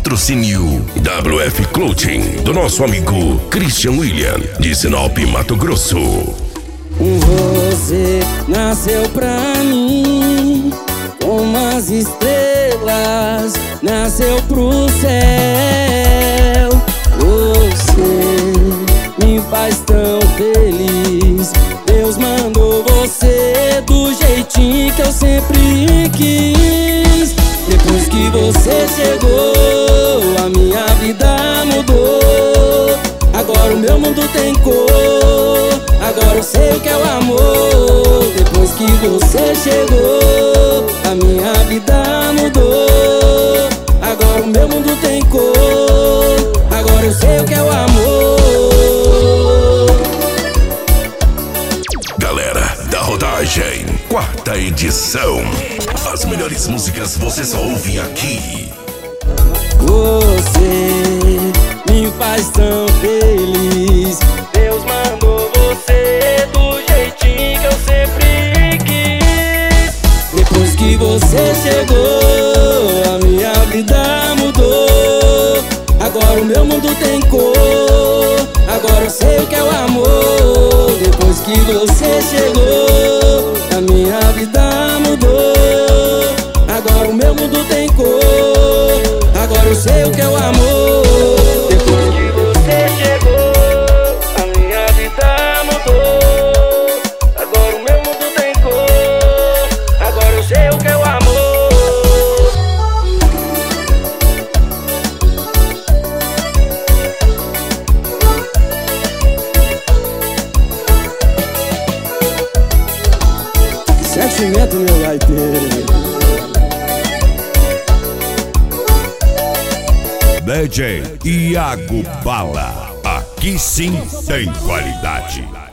Patrocínio WF Clothing, do nosso amigo Christian William, de Sinop, Mato Grosso. Você nasceu pra mim como as estrelas nasceu pro céu. Você me faz tão feliz. Deus mandou você do jeitinho que eu sempre quis. Depois que você chegou, a minha vida mudou. Agora o meu mundo tem cor. Agora eu sei o que é o amor. Depois que você chegou, a minha vida mudou. Agora o meu mundo tem cor. Agora eu sei o que é o amor. Galera da Rodagem, 4ª edição. As melhores músicas você só ouve aqui. Você me faz tão feliz. Deus mandou você do jeitinho que eu sempre quis. Depois que você chegou, a minha vida mudou. Agora o meu mundo tem cor. Agora eu sei o que é o amor. Depois que você chegou, a minha vida mudou. Agora o meu mundo tem cor. Agora eu sei o que é o amor. Depois que você chegou, a minha vida mudou. Agora o meu mundo tem cor. Agora eu sei o que é o amor. Sentimento, meu gaiteiro. DJ Iago Bala, aqui sim tem qualidade.